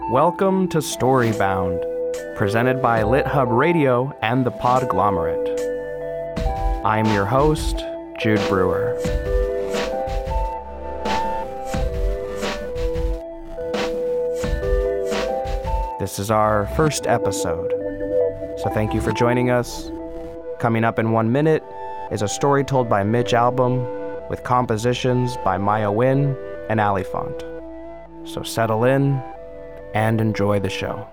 Welcome to Storybound, presented by LitHub Radio and the Podglomerate. I'm your host, Jude Brewer. This is our first episode, so thank you for joining us. Coming up in 1 minute is a story told by Mitch Albom with compositions by Maya Wynn and Alifont. So settle in and enjoy the show.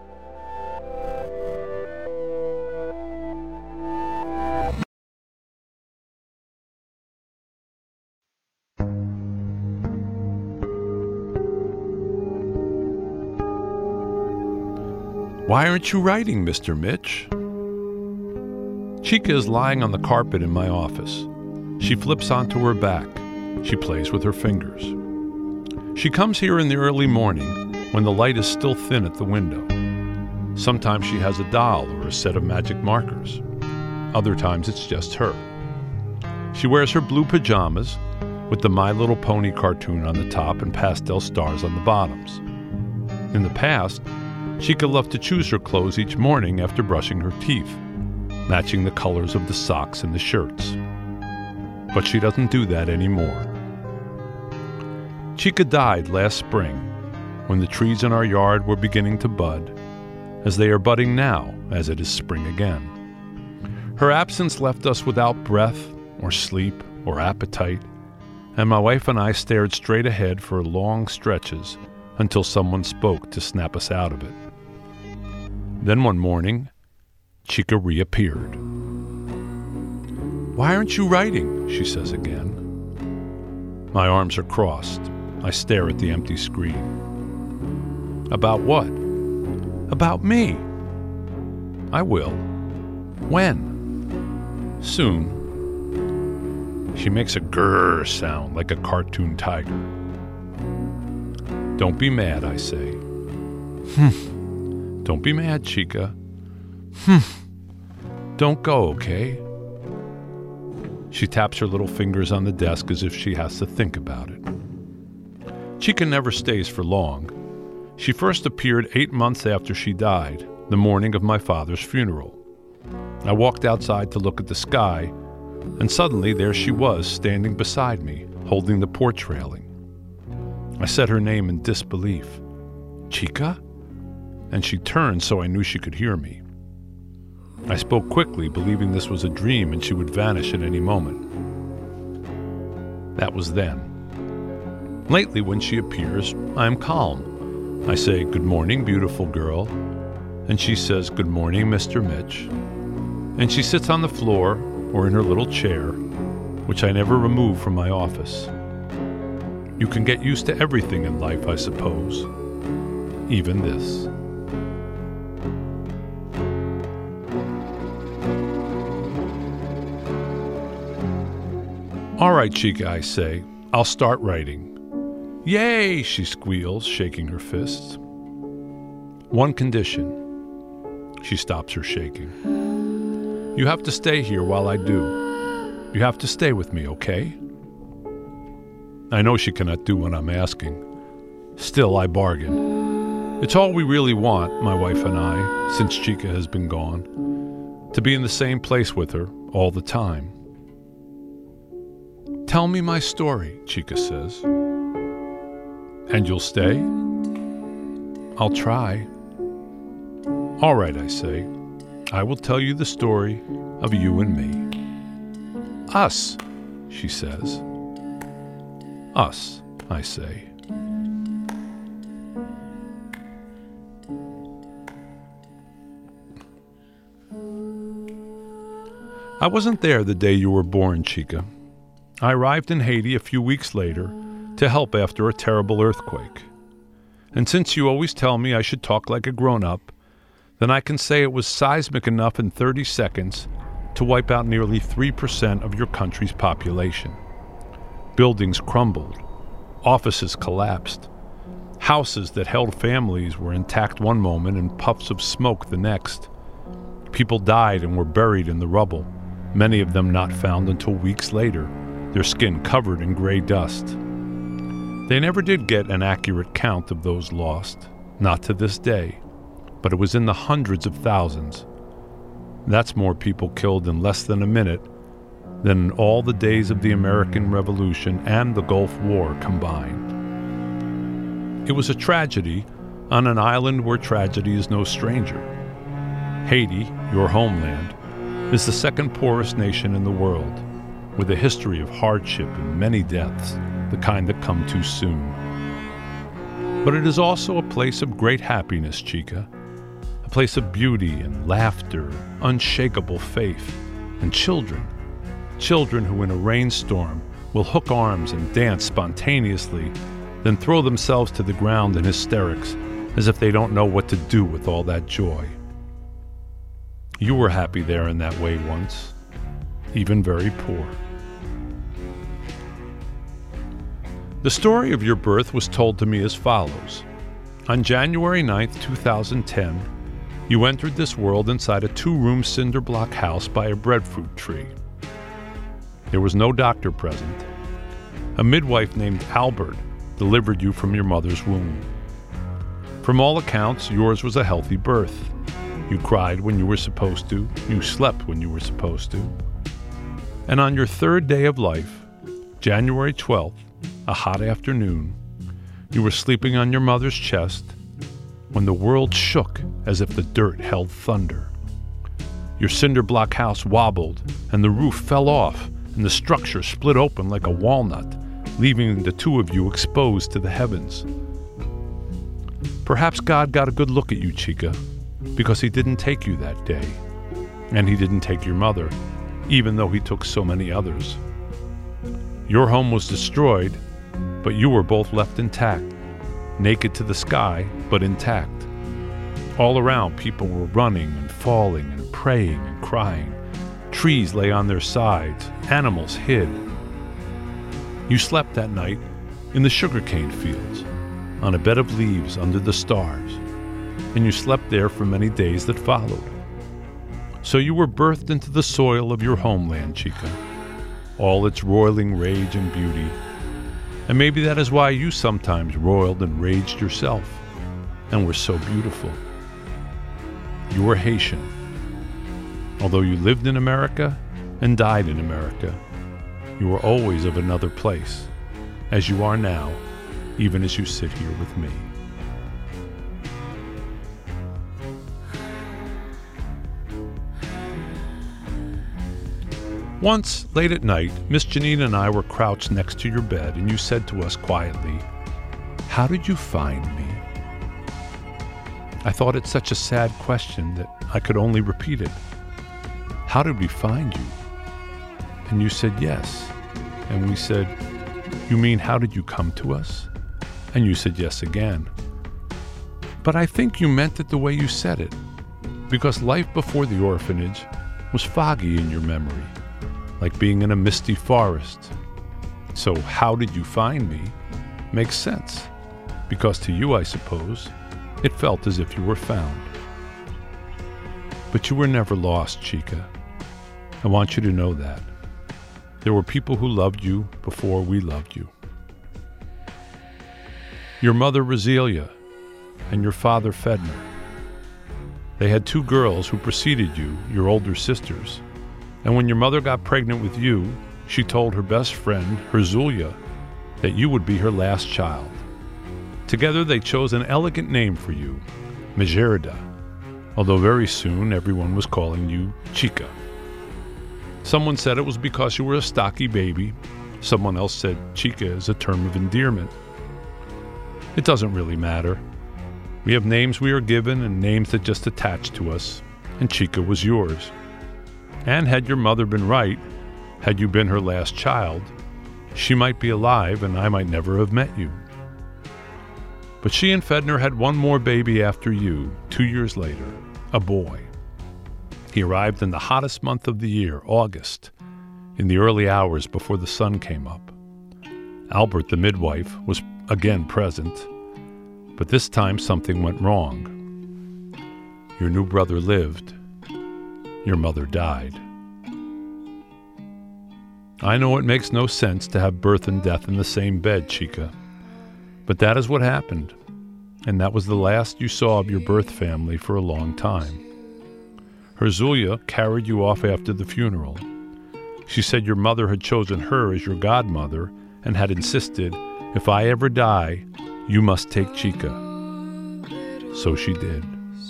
Why aren't you writing, Mr. Mitch? Chica is lying on the carpet in my office. She flips onto her back. She plays with her fingers. She comes here in the early morning when the light is still thin at the window. Sometimes she has a doll or a set of magic markers. Other times it's just her. She wears her blue pajamas with the My Little Pony cartoon on the top and pastel stars on the bottoms. In the past, Chica loved to choose her clothes each morning after brushing her teeth, matching the colors of the socks and the shirts. But she doesn't do that anymore. Chica died last spring when the trees in our yard were beginning to bud, as they are budding now as it is spring again. Her absence left us without breath or sleep or appetite, and my wife and I stared straight ahead for long stretches until someone spoke to snap us out of it. Then one morning, Chica reappeared. "Why aren't you writing?" she says again. My arms are crossed. I stare at the empty screen. About what? About me. I will. When? Soon. She makes a grrr sound like a cartoon tiger. Don't be mad, I say. Don't be mad, Chica. Don't go, okay? She taps her little fingers on the desk as if she has to think about it. Chica never stays for long. She first appeared 8 months after she died, the morning of my father's funeral. I walked outside to look at the sky, and suddenly there she was, standing beside me, holding the porch railing. I said her name in disbelief. "Chica?" And she turned so I knew she could hear me. I spoke quickly, believing this was a dream and she would vanish at any moment. That was then. Lately, when she appears, I am calm. I say, "Good morning, beautiful girl." And she says, "Good morning, Mr. Mitch." And she sits on the floor or in her little chair, which I never remove from my office. You can get used to everything in life, I suppose. Even this. "All right, Chica," I say. "I'll start writing." "Yay!" she squeals, shaking her fists. "One condition." She stops her shaking. "You have to stay here while I do. You have to stay with me, okay?" I know she cannot do what I'm asking. Still, I bargain. It's all we really want, my wife and I, since Chica has been gone, to be in the same place with her all the time. "Tell me my story," Chica says. "And you'll stay?" "I'll try." "All right," I say. "I will tell you the story of you and me." "Us," she says. "Us," I say. I wasn't there the day you were born, Chica. I arrived in Haiti a few weeks later to help after a terrible earthquake. And since you always tell me I should talk like a grown-up, then I can say it was seismic enough in 30 seconds to wipe out nearly 3% of your country's population. Buildings crumbled. Offices collapsed. Houses that held families were intact one moment and puffs of smoke the next. People died and were buried in the rubble, many of them not found until weeks later, their skin covered in gray dust. They never did get an accurate count of those lost. Not to this day, but it was in the hundreds of thousands. That's more people killed in less than a minute than in all the days of the American Revolution and the Gulf War combined. It was a tragedy on an island where tragedy is no stranger. Haiti, your homeland, is the second poorest nation in the world, with a history of hardship and many deaths, the kind that come too soon. But it is also a place of great happiness, Chica, a place of beauty and laughter, unshakable faith, and children who in a rainstorm will hook arms and dance spontaneously, then throw themselves to the ground in hysterics as if they don't know what to do with all that joy. You were happy there in that way once, even very poor. The story of your birth was told to me as follows. On January 9th, 2010, you entered this world inside a 2-room cinder block house by a breadfruit tree. There was no doctor present. A midwife named Albert delivered you from your mother's womb. From all accounts, yours was a healthy birth. You cried when you were supposed to. You slept when you were supposed to. And on your 3rd day of life, January 12th, a hot afternoon, you were sleeping on your mother's chest when the world shook as if the dirt held thunder. Your cinder block house wobbled, and the roof fell off, and the structure split open like a walnut, leaving the 2 of you exposed to the heavens. Perhaps God got a good look at you, Chica, because he didn't take you that day, and he didn't take your mother, even though he took so many others. Your home was destroyed, but you were both left intact, naked to the sky, but intact. All around, people were running and falling and praying and crying. Trees lay on their sides, animals hid. You slept that night in the sugarcane fields, on a bed of leaves under the stars, and you slept there for many days that followed. So you were birthed into the soil of your homeland, Chica, all its roiling rage and beauty. And maybe that is why you sometimes roiled and raged yourself, and were so beautiful. You were Haitian. Although you lived in America and died in America, you were always of another place, as you are now, even as you sit here with me. Once, late at night, Miss Janine and I were crouched next to your bed, and you said to us quietly, "How did you find me?" I thought it such a sad question that I could only repeat it. "How did we find you?" And you said yes. And we said, "You mean how did you come to us?" And you said yes again. But I think you meant it the way you said it, because life before the orphanage was foggy in your memory, like being in a misty forest. So how did you find me makes sense, because to you, I suppose, it felt as if you were found. But you were never lost, Chica. I want you to know that. There were people who loved you before we loved you. Your mother, Roselia, and your father, Fedner. They had 2 girls who preceded you, your older sisters. And when your mother got pregnant with you, she told her best friend, Herzulia, that you would be her last child. Together they chose an elegant name for you, Mejerida, although very soon everyone was calling you Chica. Someone said it was because you were a stocky baby. Someone else said Chica is a term of endearment. It doesn't really matter. We have names we are given and names that just attach to us, and Chica was yours. And had your mother been right, had you been her last child, she might be alive and I might never have met you. But she and Fedner had one more baby after you, 2 years later, a boy. He arrived in the hottest month of the year, August, in the early hours before the sun came up. Albert, the midwife, was again present, but this time something went wrong. Your new brother lived. Your mother died. I know it makes no sense to have birth and death in the same bed, Chica, but that is what happened, and that was the last you saw of your birth family for a long time. Her Zulia carried you off after the funeral. She said your mother had chosen her as your godmother and had insisted, if I ever die, you must take Chica. So she did.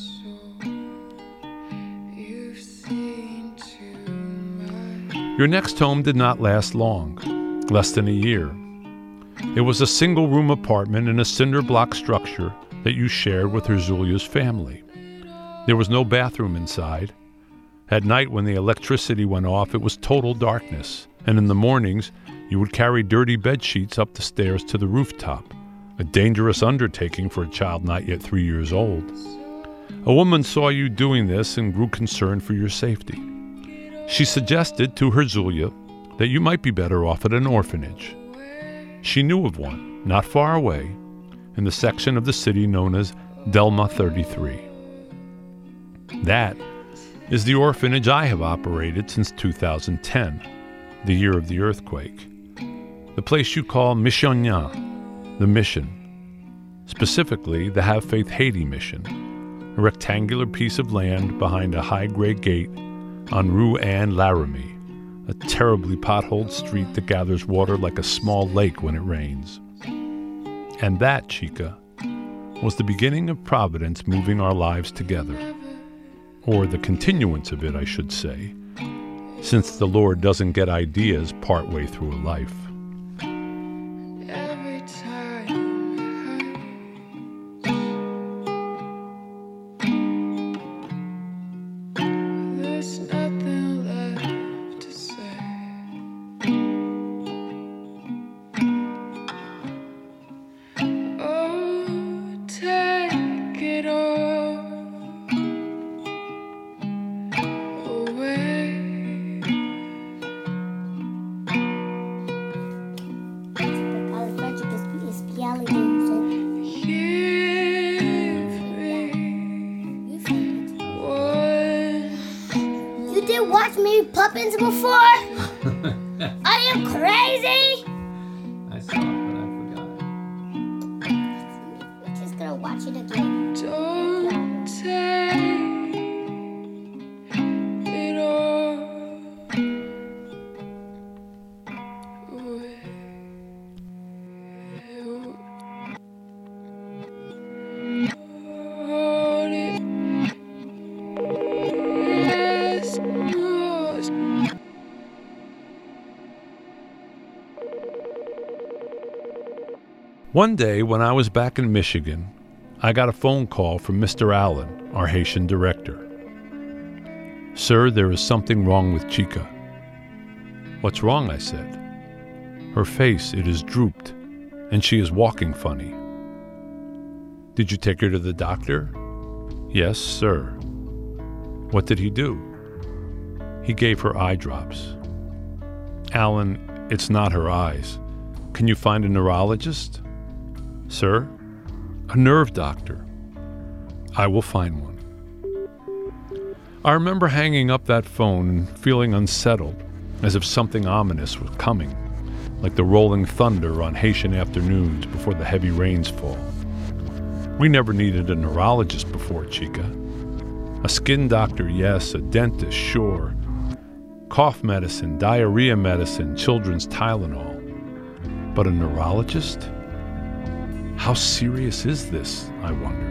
Your next home did not last long, less than a year. It was a single-room apartment in a cinder block structure that you shared with her Zulia's family. There was no bathroom inside. At night, when the electricity went off, it was total darkness, and in the mornings, you would carry dirty bed sheets up the stairs to the rooftop, a dangerous undertaking for a child not yet 3 years old. A woman saw you doing this and grew concerned for your safety. She suggested to her Zulia that you might be better off at an orphanage. She knew of one, not far away, in the section of the city known as Delma 33. That is the orphanage I have operated since 2010, the year of the earthquake. The place you call Missionnat, the mission. Specifically, the Have Faith Haiti mission, a rectangular piece of land behind a high-grade gate on Rue Anne Laramie, a terribly potholed street that gathers water like a small lake when it rains. And that, Chica, was the beginning of Providence moving our lives together. Or the continuance of it, I should say, since the Lord doesn't get ideas partway through a life. Watch me Poppins before? Are you crazy? I saw it, but I forgot. We're just gonna watch it again. Don't take it all away. Hold it. One day, when I was back in Michigan, I got a phone call from Mr. Allen, our Haitian director. "Sir, there is something wrong with Chica." "What's wrong?" I said. "Her face, it is drooped, and she is walking funny." "Did you take her to the doctor?" "Yes, sir." "What did he do?" "He gave her eye drops." "Allen, it's not her eyes. Can you find a neurologist?" "Sir?" "A nerve doctor." "I will find one." I remember hanging up that phone and feeling unsettled, as if something ominous was coming, like the rolling thunder on Haitian afternoons before the heavy rains fall. We never needed a neurologist before, Chica. A skin doctor, yes. A dentist, sure. Cough medicine, diarrhea medicine, children's Tylenol. But a neurologist? How serious is this, I wondered.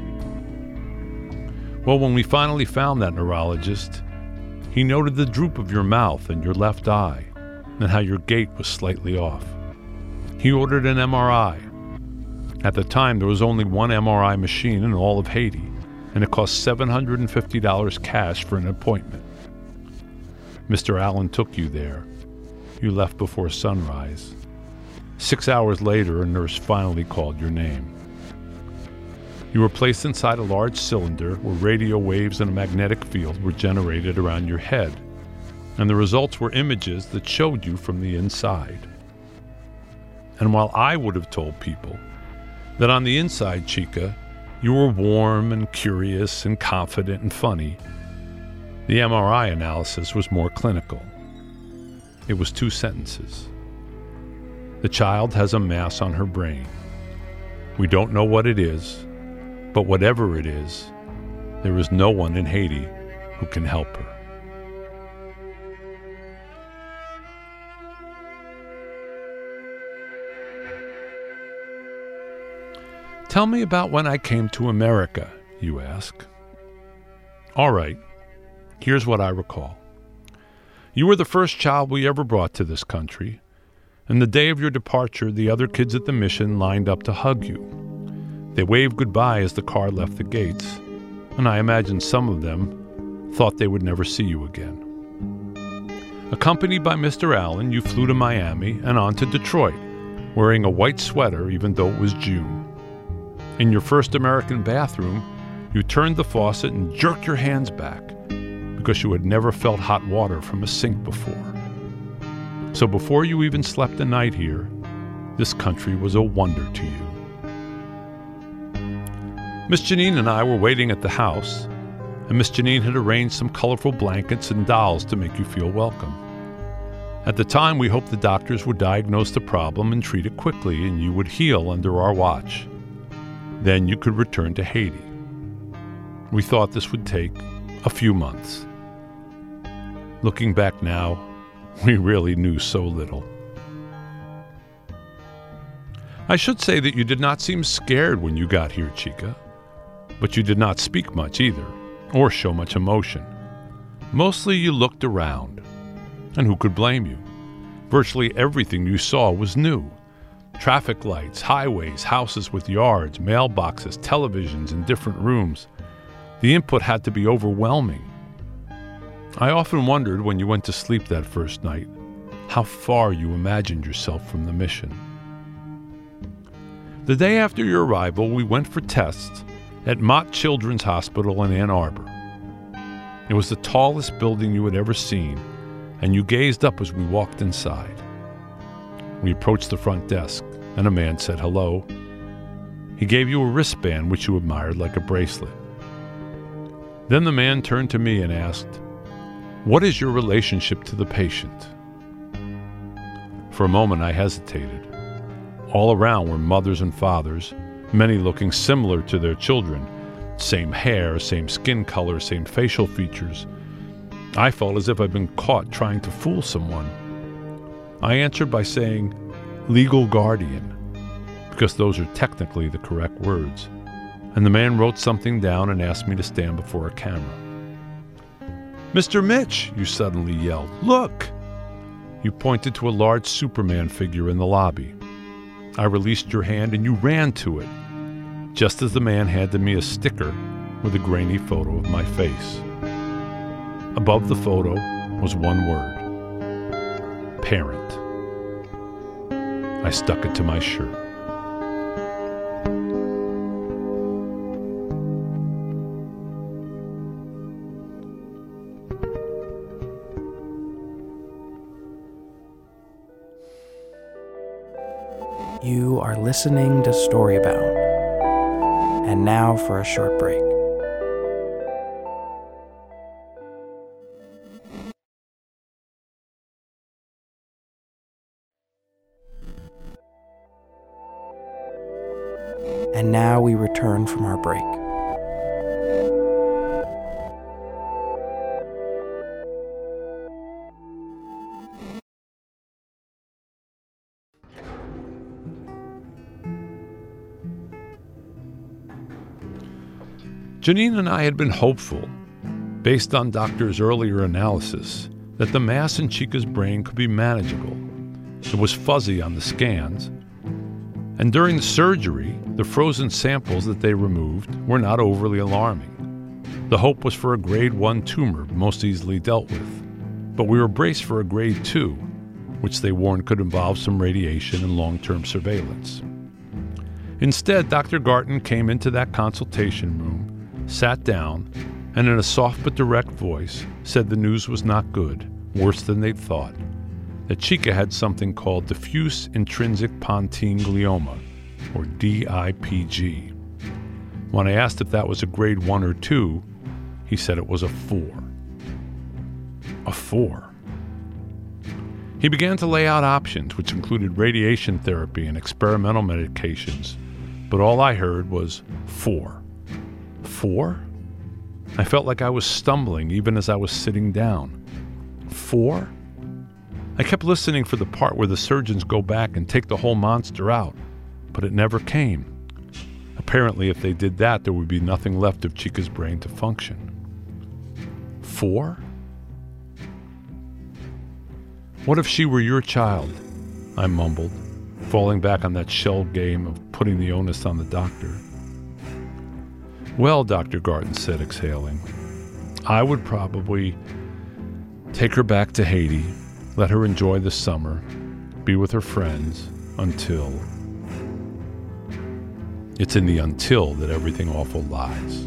Well, when we finally found that neurologist, he noted the droop of your mouth and your left eye, and how your gait was slightly off. He ordered an MRI. At the time, there was only one MRI machine in all of Haiti, and it cost $750 cash for an appointment. Mr. Allen took you there. You left before sunrise. 6 hours later, a nurse finally called your name. You were placed inside a large cylinder where radio waves and a magnetic field were generated around your head, and the results were images that showed you from the inside. And while I would have told people that on the inside, Chica, you were warm and curious and confident and funny, the MRI analysis was more clinical. It was 2 sentences. The child has a mass on her brain. We don't know what it is, But whatever it is, there is no one in Haiti who can help her. Tell me about when I came to America, you ask. All right, here's what I recall. You were the first child we ever brought to this country, and the day of your departure, the other kids at the mission lined up to hug you. They waved goodbye as the car left the gates, and I imagine some of them thought they would never see you again. Accompanied by Mr. Allen, you flew to Miami and on to Detroit, wearing a white sweater even though it was June. In your first American bathroom, you turned the faucet and jerked your hands back because you had never felt hot water from a sink before. So before you even slept a night here, this country was a wonder to you. Miss Janine and I were waiting at the house, and Miss Janine had arranged some colorful blankets and dolls to make you feel welcome. At the time, we hoped the doctors would diagnose the problem and treat it quickly, and you would heal under our watch. Then you could return to Haiti. We thought this would take a few months. Looking back now, we really knew so little. I should say that you did not seem scared when you got here, Chica, but you did not speak much either, or show much emotion. Mostly you looked around, and who could blame you? Virtually everything you saw was new. Traffic lights, highways, houses with yards, mailboxes, televisions in different rooms. The input had to be overwhelming. I often wondered when you went to sleep that first night how far you imagined yourself from the mission. The day after your arrival, we went for tests at Mott Children's Hospital in Ann Arbor. It was the tallest building you had ever seen, and you gazed up as we walked inside. We approached the front desk, and a man said hello. He gave you a wristband which you admired like a bracelet. Then the man turned to me and asked, "What is your relationship to the patient?" For a moment I hesitated. All around were mothers and fathers, many looking similar to their children. Same hair, same skin color, same facial features. I felt as if I'd been caught trying to fool someone. I answered by saying, "Legal guardian," because those are technically the correct words. And the man wrote something down and asked me to stand before a camera. "Mr. Mitch," you suddenly yelled, "look!" You pointed to a large Superman figure in the lobby. I released your hand and you ran to it, just as the man handed me a sticker with a grainy photo of my face. Above the photo was one word: parent. I stuck it to my shirt. You are listening to Storybound. And now for a short break. And now we return from our break. Janine and I had been hopeful, based on doctors' earlier analysis, that the mass in Chica's brain could be manageable. It was fuzzy on the scans, and during the surgery, the frozen samples that they removed were not overly alarming. The hope was for a grade 1 tumor, most easily dealt with, but we were braced for a grade 2, which they warned could involve some radiation and long-term surveillance. Instead, Dr. Garton came into that consultation room, sat down, and in a soft but direct voice said the news was not good, worse than they'd thought, that Chica had something called diffuse intrinsic pontine glioma, or DIPG. When I asked if that was a grade 1 or 2, he said it was a 4. A 4. He began to lay out options, which included radiation therapy and experimental medications, but all I heard was 4. 4? I felt like I was stumbling even as I was sitting down. 4? I kept listening for the part where the surgeons go back and take the whole monster out, but it never came. Apparently, if they did that, there would be nothing left of Chica's brain to function. 4? What if she were your child? I mumbled, falling back on that shell game of putting the onus on the doctor. Well, Dr. Garten said, exhaling, I would probably take her back to Haiti, let her enjoy the summer, be with her friends, until... It's in the until that everything awful lies.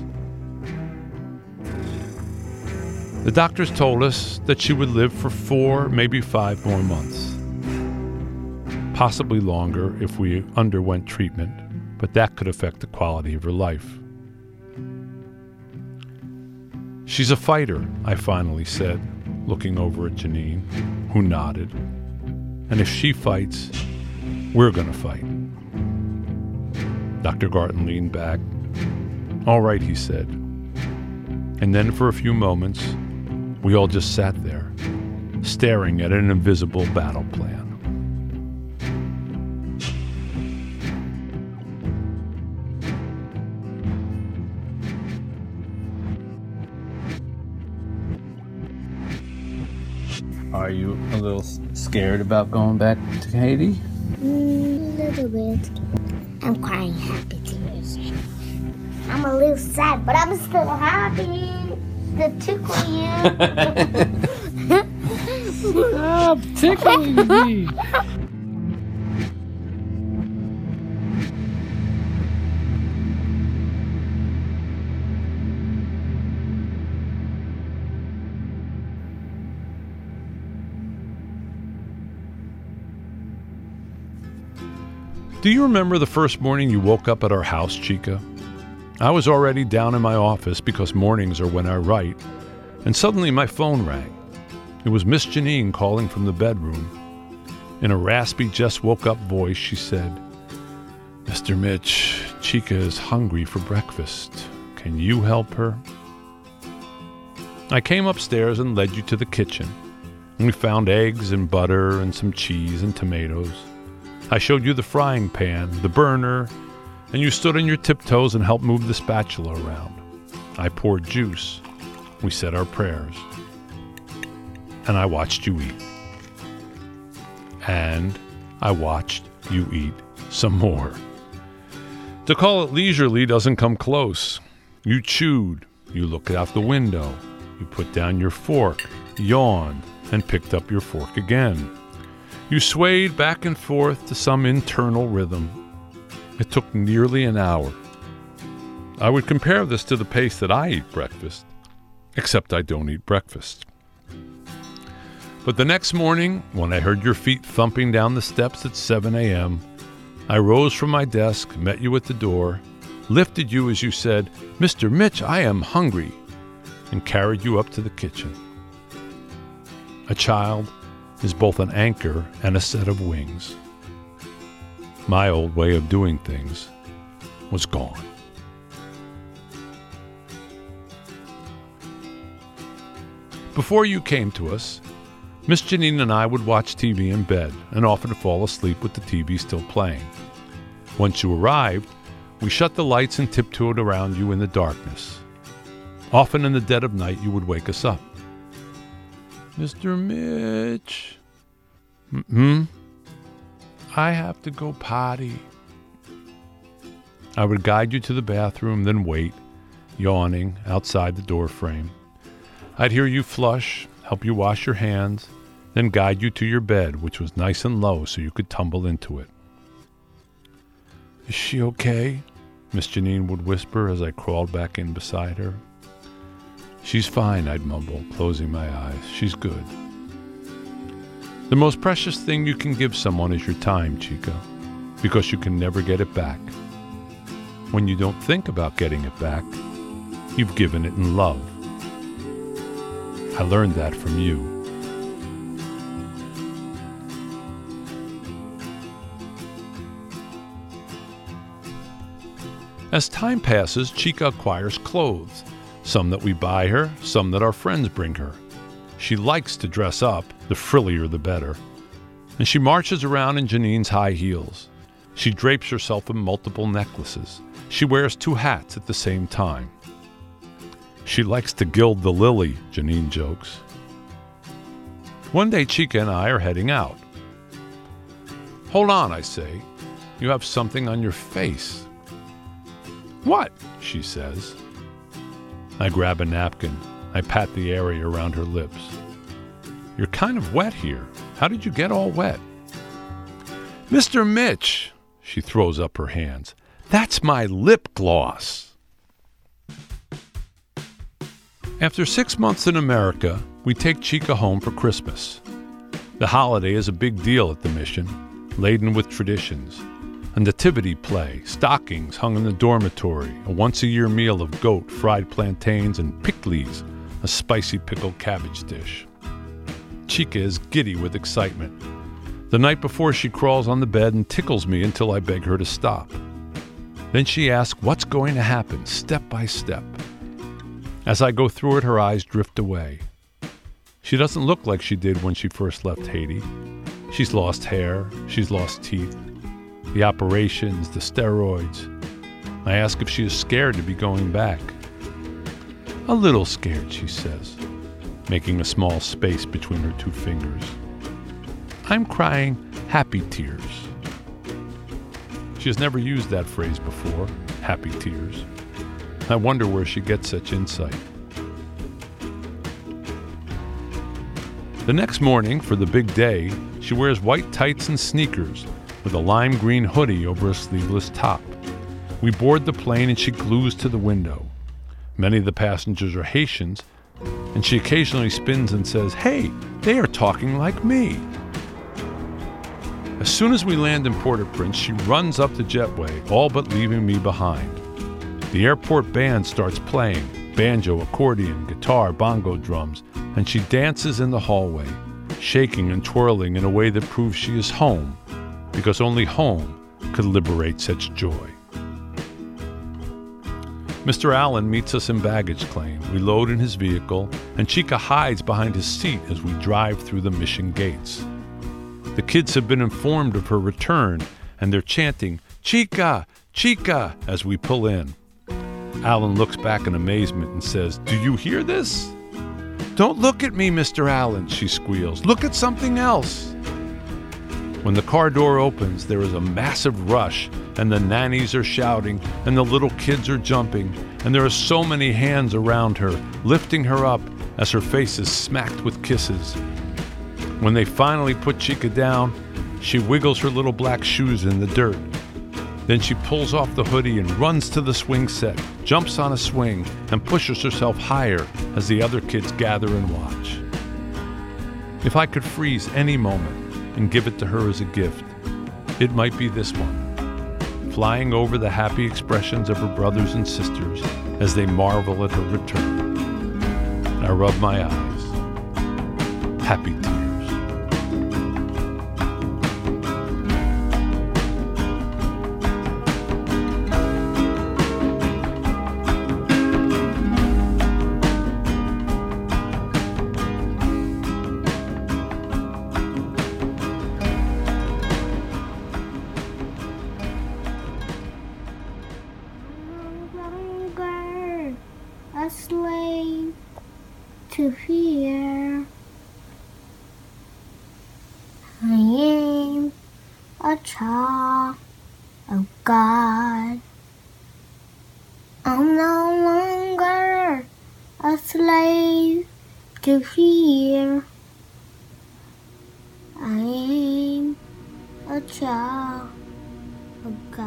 The doctors told us that she would live for 4, maybe 5 more months. Possibly longer if we underwent treatment, but that could affect the quality of her life. She's a fighter, I finally said, looking over at Janine, who nodded. And if she fights, we're going to fight. Dr. Garten leaned back. All right, he said. And then for a few moments, we all just sat there, staring at an invisible battle plan. Are you a little scared about going back to Haiti? A little bit. I'm crying happy tears. I'm a little sad, but I'm still happy to tickle you. Stop tickling me. Do you remember the first morning you woke up at our house, Chica? I was already down in my office because mornings are when I write, and suddenly my phone rang. It was Miss Janine calling from the bedroom. In a raspy, just-woke-up voice, she said, Mr. Mitch, Chica is hungry for breakfast. Can you help her? I came upstairs and led you to the kitchen. We found eggs and butter and some cheese and tomatoes. I showed you the frying pan, the burner, and you stood on your tiptoes and helped move the spatula around. I poured juice. We said our prayers. And I watched you eat. And I watched you eat some more. To call it leisurely doesn't come close. You chewed. You looked out the window. You put down your fork, yawned, and picked up your fork again. You swayed back and forth to some internal rhythm. It took nearly an hour. I would compare this to the pace that I eat breakfast, except I don't eat breakfast. But the next morning, when I heard your feet thumping down the steps at 7 a.m., I rose from my desk, met you at the door, lifted you as you said, Mr. Mitch, I am hungry, and carried you up to the kitchen. A child is both an anchor and a set of wings. My old way of doing things was gone. Before you came to us, Miss Janine and I would watch TV in bed and often fall asleep with the TV still playing. Once you arrived, we shut the lights and tiptoed around you in the darkness. Often in the dead of night, you would wake us up. Mr. Mitch. I have to go potty. I would guide you to the bathroom, then wait, yawning, outside the door frame. I'd hear you flush, help you wash your hands, then guide you to your bed, which was nice and low so you could tumble into it. Is she okay? Miss Janine would whisper as I crawled back in beside her. She's fine, I'd mumble, closing my eyes. She's good. The most precious thing you can give someone is your time, Chica, because you can never get it back. When you don't think about getting it back, you've given it in love. I learned that from you. As time passes, Chica acquires clothes, some that we buy her, some that our friends bring her. She likes to dress up, the frillier the better, and she marches around in Janine's high heels. She drapes herself in multiple necklaces. She wears 2 hats at the same time. She likes to gild the lily, Janine jokes. One day, Chica and I are heading out. "Hold on," I say. "You have something on your face." "What?" she says. I grab a napkin. I pat the area around her lips. "You're kind of wet here. How did you get all wet?" "Mr. Mitch," she throws up her hands. "That's my lip gloss." After 6 months in America, we take Chica home for Christmas. The holiday is a big deal at the mission, laden with traditions. A nativity play, stockings hung in the dormitory, a once-a-year meal of goat, fried plantains, and pickles, a spicy pickled cabbage dish. Chica is giddy with excitement. The night before, she crawls on the bed and tickles me until I beg her to stop. Then she asks what's going to happen, step by step. As I go through it, her eyes drift away. She doesn't look like she did when she first left Haiti. She's lost hair, she's lost teeth, the operations, the steroids. I ask if she is scared to be going back. "A little scared," she says, making a small space between her 2 fingers. I'm crying happy tears. She has never used that phrase before, happy tears. I wonder where she gets such insight. The next morning, for the big day, she wears white tights and sneakers with a lime green hoodie over a sleeveless top. We board the plane and she glues to the window. Many of the passengers are Haitians, and she occasionally spins and says, "Hey, they are talking like me." As soon as we land in Port-au-Prince, she runs up the jetway, all but leaving me behind. The airport band starts playing, banjo, accordion, guitar, bongo drums, and she dances in the hallway, shaking and twirling in a way that proves she is home, because only home could liberate such joy. Mr. Allen meets us in baggage claim. We load in his vehicle, and Chica hides behind his seat as we drive through the mission gates. The kids have been informed of her return, and they're chanting, "Chica, Chica," as we pull in. Allen looks back in amazement and says, "Do you hear this?" "Don't look at me, Mr. Allen," she squeals. "Look at something else." When the car door opens, there is a massive rush, and the nannies are shouting, and the little kids are jumping, and there are so many hands around her, lifting her up as her face is smacked with kisses. When they finally put Chica down, she wiggles her little black shoes in the dirt. Then she pulls off the hoodie and runs to the swing set, jumps on a swing, and pushes herself higher as the other kids gather and watch. If I could freeze any moment and give it to her as a gift, it might be this one, flying over the happy expressions of her brothers and sisters as they marvel at her return. I rub my eyes. Happy tears. A slave to fear. I am a child of God. I'm no longer a slave to fear. I am a child of God.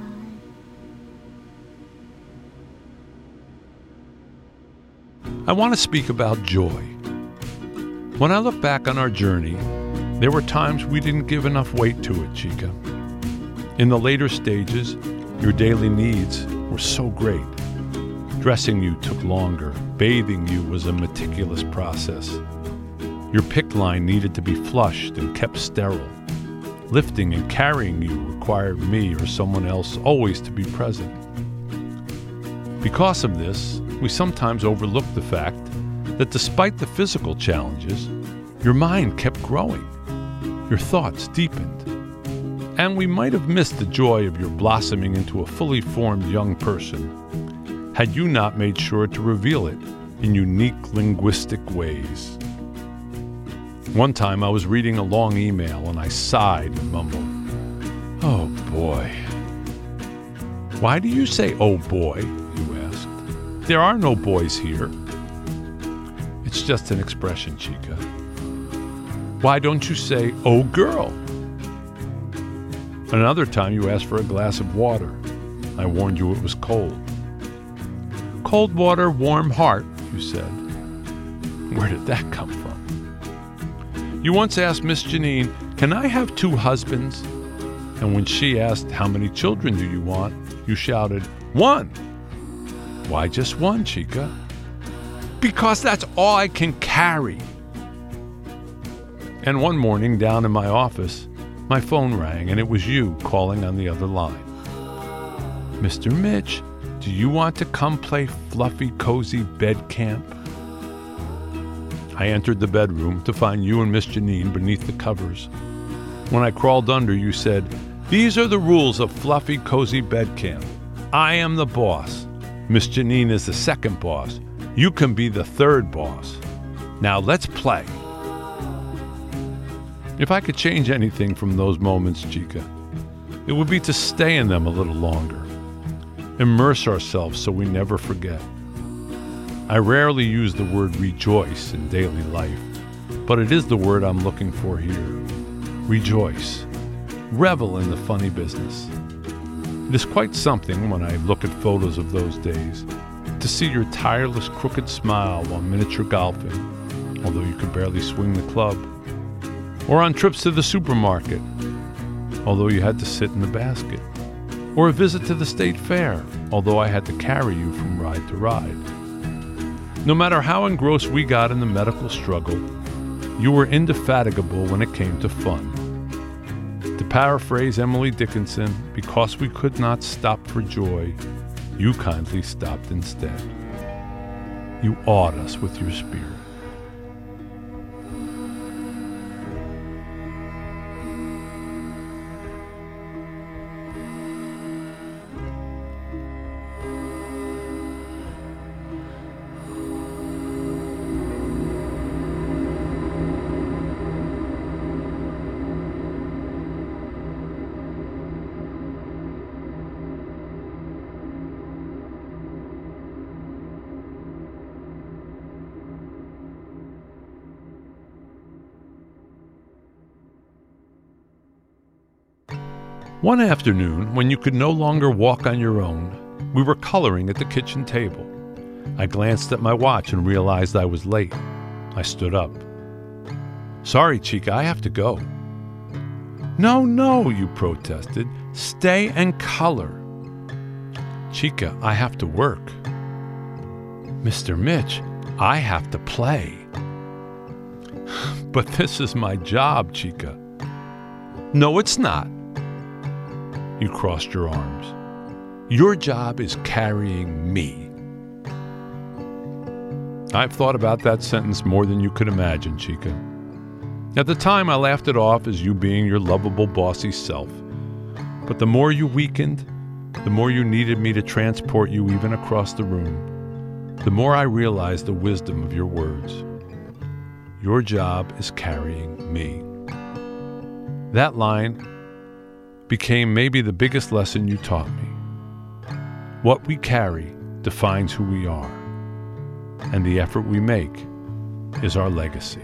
I want to speak about joy. When I look back on our journey, there were times we didn't give enough weight to it, Chica. In the later stages, your daily needs were so great. Dressing you took longer. Bathing you was a meticulous process. Your PICC line needed to be flushed and kept sterile. Lifting and carrying you required me or someone else always to be present. Because of this, we sometimes overlook the fact that despite the physical challenges, your mind kept growing, your thoughts deepened, and we might have missed the joy of your blossoming into a fully formed young person had you not made sure to reveal it in unique linguistic ways. One time I was reading a long email and I sighed and mumbled, "Oh boy." "Why do you say, 'oh boy'?" you asked. "There are no boys here." "It's just an expression, Chica." "Why don't you say, 'oh girl'?" Another time you asked for a glass of water. I warned you it was cold. "Cold water, warm heart," you said. Where did that come from? You once asked Miss Janine, "Can I have 2 husbands?" And when she asked, "How many children do you want?" you shouted, "1." "Why just 1, Chica?" "Because that's all I can carry." And one morning down in my office, my phone rang and it was you calling on the other line. "Mr. Mitch, do you want to come play fluffy, cozy bed camp?" I entered the bedroom to find you and Miss Janine beneath the covers. When I crawled under, you said, "These are the rules of fluffy, cozy bed camp. I am the boss. Miss Janine is the second boss. You can be the third boss. Now let's play." If I could change anything from those moments, Chica, it would be to stay in them a little longer. Immerse ourselves so we never forget. I rarely use the word rejoice in daily life, but it is the word I'm looking for here. Rejoice. Revel in the funny business. It is quite something when I look at photos of those days to see your tireless crooked smile while miniature golfing, although you could barely swing the club, or on trips to the supermarket, although you had to sit in the basket, or a visit to the state fair, although I had to carry you from ride to ride. No matter how engrossed we got in the medical struggle, you were indefatigable when it came to fun. To paraphrase Emily Dickinson, because we could not stop for joy, you kindly stopped instead. You awed us with your spirit. One afternoon, when you could no longer walk on your own, we were coloring at the kitchen table. I glanced at my watch and realized I was late. I stood up. "Sorry, Chica, I have to go." No, you protested. "Stay and color." "Chica, I have to work." "Mr. Mitch, I have to play." "But this is my job, Chica." "No, it's not." You crossed your arms. "Your job is carrying me." I've thought about that sentence more than you could imagine, Chica. At the time, I laughed it off as you being your lovable, bossy self. But the more you weakened, the more you needed me to transport you even across the room, the more I realized the wisdom of your words. Your job is carrying me. That line became maybe the biggest lesson you taught me. What we carry defines who we are, and the effort we make is our legacy.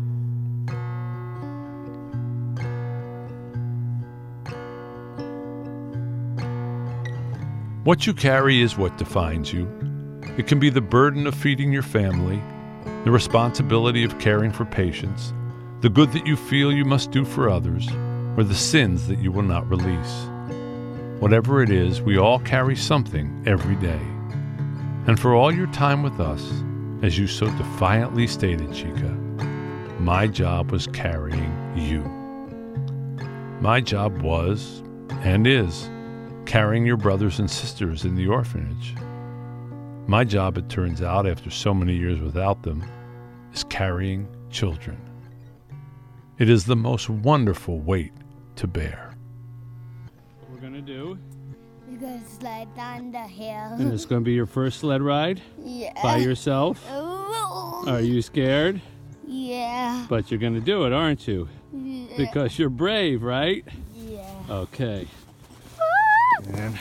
What you carry is what defines you. It can be the burden of feeding your family, the responsibility of caring for patients, the good that you feel you must do for others, or the sins that you will not release. Whatever it is, we all carry something every day. And for all your time with us, as you so defiantly stated, Chica, my job was carrying you. My job was, and is, carrying your brothers and sisters in the orphanage. My job, it turns out, after so many years without them, is carrying children. It is the most wonderful weight to bear. What we're gonna do, We're gonna slide down the hill. and it's gonna be your first sled ride Yeah. by yourself. Oh. Are you scared? Yeah. But you're gonna do it, aren't you? Yeah. Because you're brave, right? Yeah. Okay. And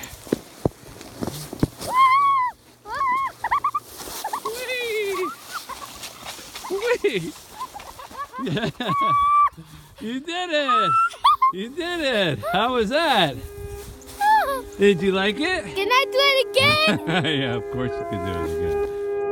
whee! Yeah. You did it! You did it! How was that? Did you like it? Can I do it again? Yeah, of course you can do it again.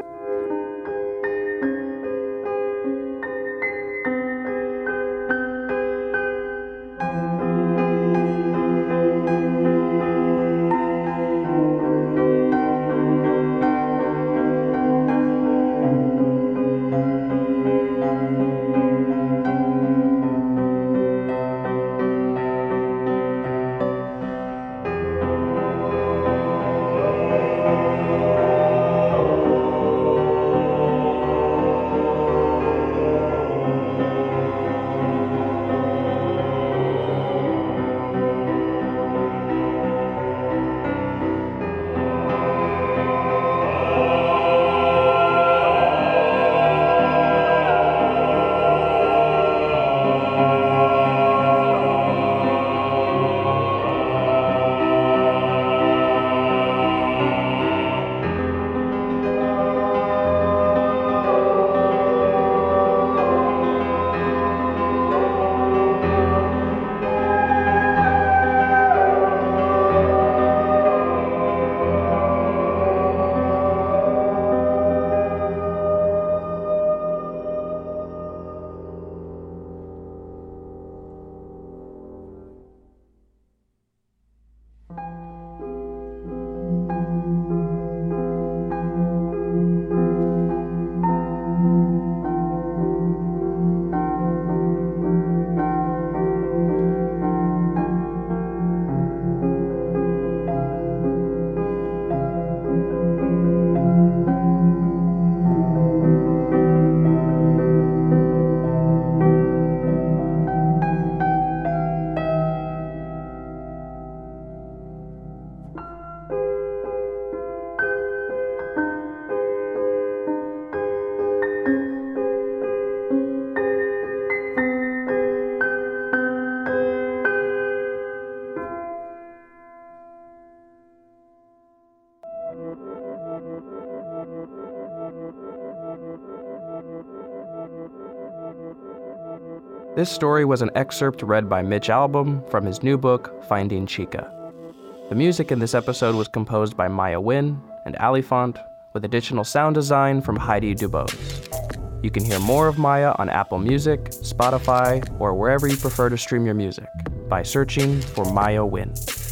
This story was an excerpt read by Mitch Albom from his new book, Finding Chica. The music in this episode was composed by Maya Wynn and Alifant, with additional sound design from Heidi Dubose. You can hear more of Maya on Apple Music, Spotify, or wherever you prefer to stream your music by searching for Maya Wynn.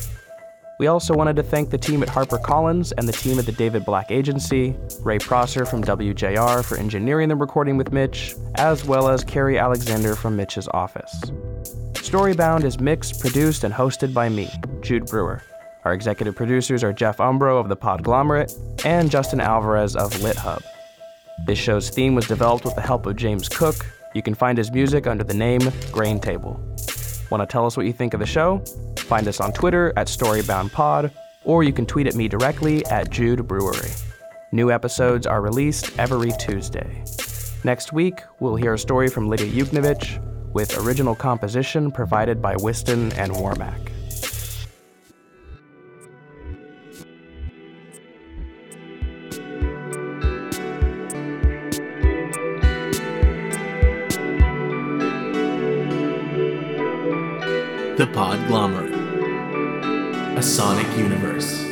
We also wanted to thank the team at HarperCollins and the team at the David Black Agency, Ray Prosser from WJR for engineering the recording with Mitch, as well as Carrie Alexander from Mitch's office. Storybound is mixed, produced, and hosted by me, Jude Brewer. Our executive producers are Jeff Umbro of The Podglomerate and Justin Alvarez of LitHub. This show's theme was developed with the help of James Cook. You can find his music under the name Grain Table. Want to tell us what you think of the show? Find us on Twitter at StoryboundPod, or you can tweet at me directly at Jude Brewery. New episodes are released every Tuesday. Next week, we'll hear a story from Lydia Yuknevich, with original composition provided by Whiston and Warmack. The Podglomerate, a sonic universe.